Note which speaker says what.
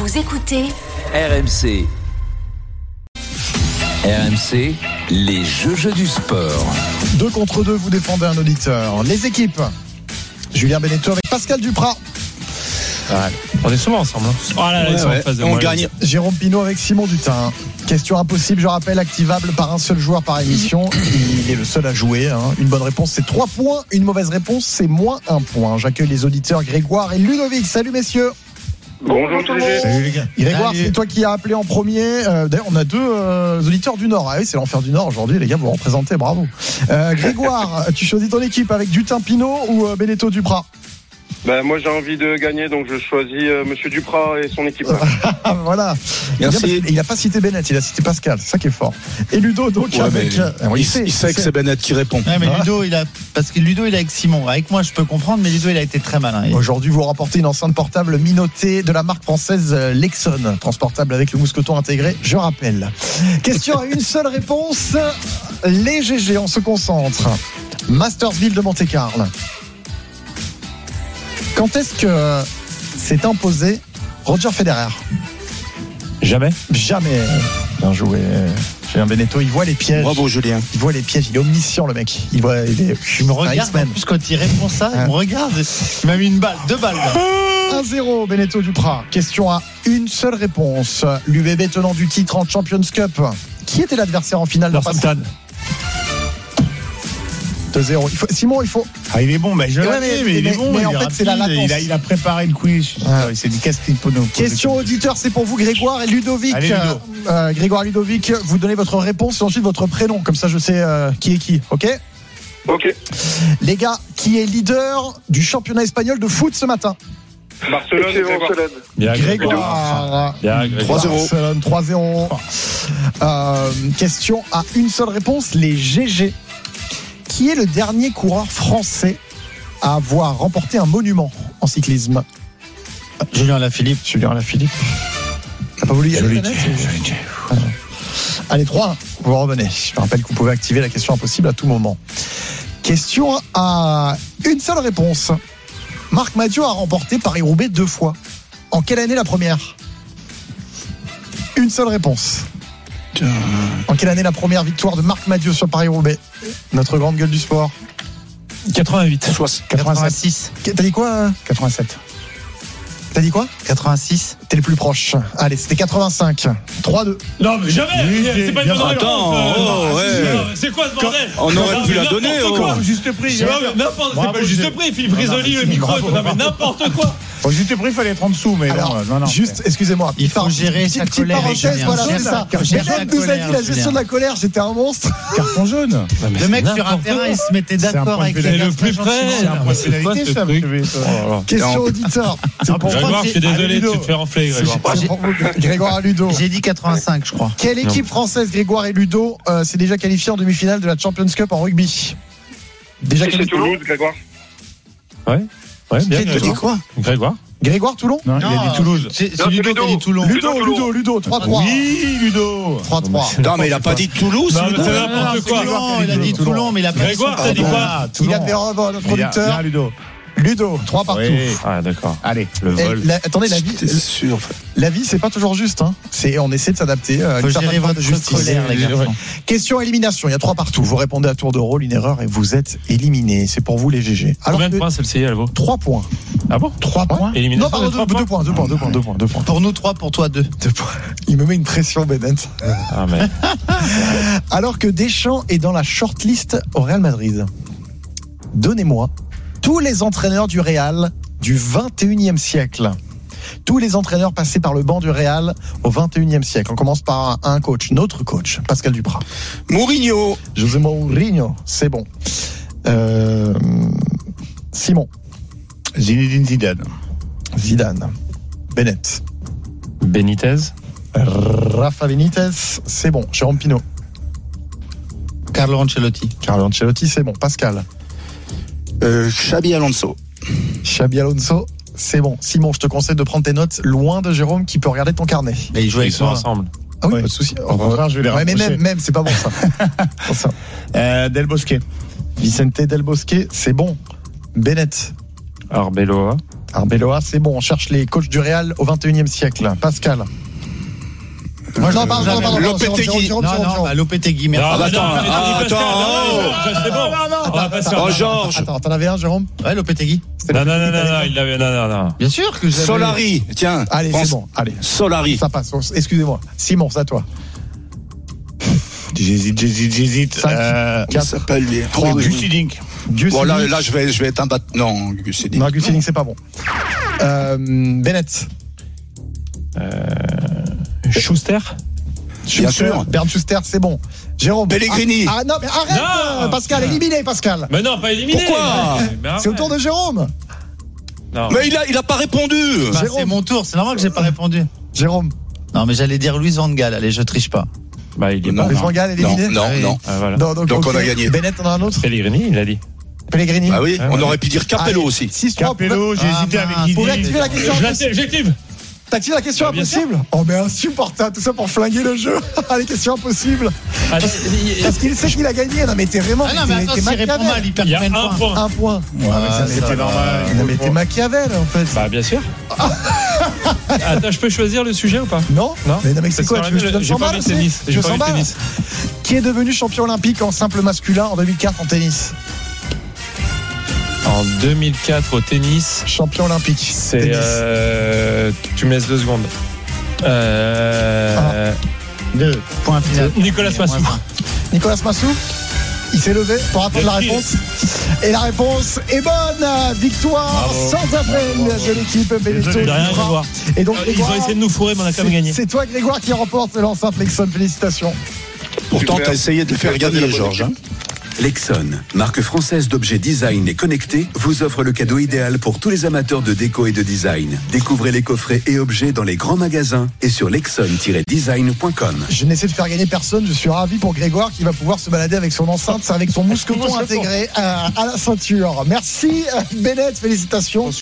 Speaker 1: Vous écoutez
Speaker 2: RMC. RMC, les jeux du sport.
Speaker 3: 2 contre 2, vous défendez un auditeur. Les équipes. Julien Beneteau avec Pascal Duprat.
Speaker 4: On est souvent ensemble.
Speaker 5: Oh là là, ils sont en face de moi.
Speaker 2: gagne.
Speaker 3: Jérôme Pinault avec Simon Dutin. Question impossible, je rappelle, activable par un seul joueur par émission. Il est le seul à jouer. Une bonne réponse, c'est 3 points. Une mauvaise réponse, c'est moins 1 point. J'accueille les auditeurs Grégoire et Ludovic. Salut messieurs.
Speaker 6: Bonjour tout le monde.
Speaker 3: Salut les gars. Grégoire, c'est toi qui as appelé en premier. D'ailleurs, on a 2 auditeurs du Nord. Ah oui, c'est l'enfer du Nord aujourd'hui, les gars, vous représentez, bravo. Grégoire, tu choisis ton équipe avec Dutin Pinault ou Beneteau Duprat?
Speaker 6: Moi j'ai envie de gagner, donc je choisis Monsieur Duprat et son équipe.
Speaker 3: Voilà.
Speaker 2: Merci.
Speaker 3: Il n'a pas cité Bennett, il a cité Pascal, c'est ça qui est fort. Et Ludo, donc, avec.
Speaker 7: Il sait que c'est Bennett qui répond.
Speaker 8: Ouais, mais Ludo, parce que Ludo, il est avec Simon. Avec moi, je peux comprendre, mais Ludo, il a été très malin.
Speaker 3: Aujourd'hui, vous remportez une enceinte portable Minoté de la marque française Lexon, transportable avec le mousqueton intégré, je rappelle. Question à une seule réponse. Les GG, on se concentre. Mastersville de Monte-Carlo. Quand est-ce que s'est imposé Roger Federer?
Speaker 4: Jamais.
Speaker 3: Bien joué. Julien Beneteau, il voit les pièges.
Speaker 7: Bravo Julien.
Speaker 3: Il voit les pièges, il est omniscient le mec. Il
Speaker 8: me regarde, en plus quand il répond ça, il me regarde. Il m'a mis 2 balles.
Speaker 3: 1-0 Beneteau Duprat. Question à une seule réponse. L'UBB tenant du titre en Champions Cup. Qui était l'adversaire en finale?
Speaker 4: Northampton.
Speaker 3: 2-0. Simon, il faut.
Speaker 8: Il est bon, mais il est bon.
Speaker 3: Mais en fait, c'est la latence.
Speaker 8: Il a préparé le quiz. C'est du casting pour nous.
Speaker 3: Question auditeur, c'est pour vous, Grégoire et Ludovic.
Speaker 8: Allez, Ludo.
Speaker 3: Grégoire et Ludovic, vous donnez votre réponse et ensuite votre prénom. Comme ça, je sais qui est qui. Ok. Les gars, qui est leader du championnat espagnol de foot ce matin?
Speaker 6: Barcelone.
Speaker 4: Bien,
Speaker 3: Grégoire.
Speaker 4: Bien,
Speaker 7: 3-0.
Speaker 3: Barcelone, 3-0. Question à une seule réponse, les GG. Qui est le dernier coureur français à avoir remporté un monument en cyclisme?
Speaker 8: Julien Alaphilippe.
Speaker 3: T'as pas voulu y aller? Allez, 3-1. Vous revenez. Je rappelle que vous pouvez activer la question impossible à tout moment. Question à une seule réponse. Marc Madiot a remporté Paris-Roubaix 2 fois. En quelle année la première? Une seule réponse. En quelle année la première victoire de Marc Madiot sur Paris-Roubaix? Notre grande gueule du sport.
Speaker 4: 88.
Speaker 8: 86.
Speaker 3: T'as dit quoi?
Speaker 8: 87.
Speaker 3: T'as dit quoi?
Speaker 8: 86.
Speaker 3: T'es le plus proche. Allez, c'était 85. 3-2.
Speaker 5: Non, mais jamais. C'est pas une bonne
Speaker 7: Attends,
Speaker 5: C'est quoi ce bordel?
Speaker 7: On aurait pu la donner.
Speaker 8: Juste prix.
Speaker 5: C'est pas le juste prix. Philippe Risoli, le micro. Non, mais n'importe quoi.
Speaker 8: Au juste prix, il fallait être en dessous, mais
Speaker 3: alors,
Speaker 8: non.
Speaker 3: Juste, excusez-moi.
Speaker 8: Il faut gérer sa colère.
Speaker 3: Voilà, c'est ça. Bennett nous a dit la gestion de la colère, j'étais un monstre.
Speaker 8: Carton jaune. Le mec sur un terrain, il se mettait d'accord avec
Speaker 5: les gars. Le plus près.
Speaker 8: C'est quoi ce truc?
Speaker 3: Question auditeur.
Speaker 5: Grégoire, je suis désolé de te faire enfler, Grégoire.
Speaker 3: Grégoire et Ludo.
Speaker 8: J'ai dit 85, je crois.
Speaker 3: Quelle équipe française, Grégoire et Ludo, s'est déjà qualifiée en demi-finale de la Champions Cup en rugby? Déjà
Speaker 6: C'est
Speaker 3: qualifiée.
Speaker 6: Toulouse, Grégoire.
Speaker 4: Ouais, bien.
Speaker 3: Qui a dit
Speaker 7: quoi?
Speaker 4: Grégoire,
Speaker 3: Toulon?
Speaker 8: Non, il a dit Toulouse. C'est Ludo qui a dit Toulon.
Speaker 3: Ludo, 3-3.
Speaker 8: Oui, Ludo.
Speaker 3: 3-3.
Speaker 7: Non, mais il a pas dit Toulouse.
Speaker 5: Non, mais c'est n'importe quoi.
Speaker 8: Il a dit Toulon, mais il a pas dit
Speaker 5: Grégoire, t'as dit quoi?
Speaker 3: Il a fait revendre notre producteur. Ludo, 3 partout.
Speaker 4: Ah, d'accord.
Speaker 8: Allez,
Speaker 4: le vol.
Speaker 3: Attendez, la vie,
Speaker 7: J'étais sûr, en fait.
Speaker 3: la vie, c'est pas toujours juste. On essaie de s'adapter.
Speaker 8: Faut gérer votre colère, les garçons.
Speaker 3: Question élimination. Il y a 3 partout. Vous répondez à tour de rôle, une erreur et vous êtes éliminé. C'est pour vous les GG.
Speaker 4: Combien de points celle-ci, elle vaut?
Speaker 3: 3 points.
Speaker 4: Ah bon?
Speaker 3: 3 points.
Speaker 4: Élimination.
Speaker 3: Non, pardon, 2 points. 2 points.
Speaker 8: Pour nous 3, pour toi 2.
Speaker 3: 2 points. Il me met une pression, Bennett.
Speaker 4: Ah, mais.
Speaker 3: Alors que Deschamps est dans la shortlist au Real Madrid. Donnez-moi tous les entraîneurs du Real du 21e siècle. Tous les entraîneurs passés par le banc du Real au 21e siècle. On commence par un coach, notre coach, Pascal Duprat.
Speaker 7: Mourinho.
Speaker 3: José Mourinho, c'est bon. Simon.
Speaker 8: Zinedine
Speaker 3: Zidane. Bennett.
Speaker 4: Benitez.
Speaker 3: Rafa Benitez, c'est bon. Jérôme Pinault.
Speaker 8: Carlo Ancelotti,
Speaker 3: c'est bon. Pascal.
Speaker 7: Xabi Alonso.
Speaker 3: C'est bon. Simon, je te conseille de prendre tes notes loin de Jérôme qui peut regarder ton carnet.
Speaker 8: Mais ils jouent avec
Speaker 4: Ils sont ensemble.
Speaker 3: Ah oui,
Speaker 8: Ouais.
Speaker 3: pas de souci.
Speaker 8: Au contraire, je vais les
Speaker 3: mais
Speaker 8: rapprocher.
Speaker 3: même, c'est pas bon ça.
Speaker 8: Del Bosque.
Speaker 3: Vicente Del Bosque, c'est bon. Bennett.
Speaker 4: Arbeloa.
Speaker 3: Arbeloa, c'est bon. On cherche les coachs du Real au 21e siècle. Pascal. Moi, non, pardon.
Speaker 7: Lopetegui.
Speaker 3: Jérôme.
Speaker 8: Lopetegui,
Speaker 5: Non,
Speaker 8: merci.
Speaker 5: c'est bon. On va pas se faire.
Speaker 7: Oh, Georges.
Speaker 3: Attends, t'en avais un, Jérôme?
Speaker 8: Ouais, Lopetegui.
Speaker 5: Non, il l'avait. Non.
Speaker 8: Bien sûr que je l'avais.
Speaker 7: Solari. Tiens.
Speaker 3: Allez,
Speaker 7: pense-
Speaker 3: c'est bon. Allez,
Speaker 7: Solari.
Speaker 3: ça passe. Excusez-moi. Simon, c'est à toi.
Speaker 8: J'hésite.
Speaker 3: 5,
Speaker 7: Il s'appelle lui.
Speaker 3: 3,
Speaker 8: Gus Hiddink.
Speaker 7: Bon, là, je vais être un bat. Non, Gus Hiddink.
Speaker 3: Non, Gus Hiddink, c'est pas bon. Bennett.
Speaker 4: Schuster.
Speaker 7: Bien sûr.
Speaker 3: Bernd Schuster, c'est bon. Jérôme.
Speaker 7: Pellegrini.
Speaker 3: Ah non, mais arrête,
Speaker 5: Non.
Speaker 3: Pascal, éliminé, Pascal.
Speaker 5: Mais non, pas éliminé.
Speaker 7: Pourquoi
Speaker 3: C'est au tour de Jérôme.
Speaker 5: Non.
Speaker 7: Mais il a pas répondu.
Speaker 8: Bah,
Speaker 3: Jérôme.
Speaker 8: c'est mon tour, c'est normal que j'ai pas répondu.
Speaker 3: Jérôme.
Speaker 8: Non, mais j'allais dire Luis Van Gaal, allez, je triche pas.
Speaker 4: Bah, il est
Speaker 7: Non.
Speaker 4: pas.
Speaker 3: Luis Van Gaal, éliminé.
Speaker 7: Non.
Speaker 4: Ah, voilà.
Speaker 3: Non,
Speaker 7: Donc,
Speaker 3: ok.
Speaker 7: on a gagné.
Speaker 3: Bennett, on a un autre.
Speaker 4: Pellegrini, il a dit.
Speaker 3: Pellegrini.
Speaker 7: Ah oui,
Speaker 4: Ah,
Speaker 7: on
Speaker 4: ouais.
Speaker 7: aurait pu dire Capello
Speaker 3: Allez,
Speaker 7: aussi.
Speaker 3: 6-3.
Speaker 8: Capello, j'ai hésité avec
Speaker 3: Vous pouvez activer la question impossible.
Speaker 5: J'active.
Speaker 3: T'actives la question
Speaker 5: Bien
Speaker 3: impossible. Oh, mais insupportable. Tout ça pour flinguer le jeu. Les questions impossibles. Parce qu'il sait qu'il a gagné. Non, mais t'es vraiment.
Speaker 8: Ah non, mais attends, s'il répond mal, il perd
Speaker 5: Il y a
Speaker 8: plein de
Speaker 5: un
Speaker 8: points.
Speaker 5: point.
Speaker 3: Un point.
Speaker 8: C'était normal.
Speaker 3: Non, mais t'es Machiavel, en fait.
Speaker 4: Bah, bien sûr. Attends, je peux choisir le sujet ou pas?
Speaker 3: Non.
Speaker 4: Non.
Speaker 3: Mais non, mais c'est quoi? Tu veux que je te donne
Speaker 4: J'ai
Speaker 3: 100
Speaker 4: pas
Speaker 3: balles
Speaker 4: envie de tennis.
Speaker 3: Tu
Speaker 4: J'ai
Speaker 3: veux
Speaker 4: pas
Speaker 3: 100
Speaker 4: envie de
Speaker 3: balles
Speaker 4: tennis.
Speaker 3: Qui est devenu champion olympique en simple masculin en 2004 en tennis?
Speaker 4: En 2004 au tennis,
Speaker 3: Champion olympique.
Speaker 4: c'est.
Speaker 3: Tennis.
Speaker 4: Tu me laisses 2 secondes.
Speaker 8: 2 points final.
Speaker 5: Nicolas Massou.
Speaker 3: Nicolas Massou. Il s'est levé pour attendre la réponse. Et la réponse est bonne. Victoire sans appel de l'équipe Benetton.
Speaker 5: De rien, Grégoire.
Speaker 3: Et donc,
Speaker 5: Ils ont
Speaker 3: Grégoire,
Speaker 5: essayé de nous fourrer, mais on a quand même gagné.
Speaker 3: c'est toi, Grégoire, qui remporte l'enceinte Lexon. Félicitations.
Speaker 7: Pourtant, t'as essayé de le faire gagner, Georges. Hein.
Speaker 2: Lexon, marque française d'objets design et connectés, vous offre le cadeau idéal pour tous les amateurs de déco et de design. Découvrez les coffrets et objets dans les grands magasins et sur lexon-design.com.
Speaker 3: Je n'essaie de faire gagner personne. Je suis ravi pour Grégoire qui va pouvoir se balader avec son enceinte, avec son mousqueton intégré à la ceinture. Merci, Bennett. Félicitations.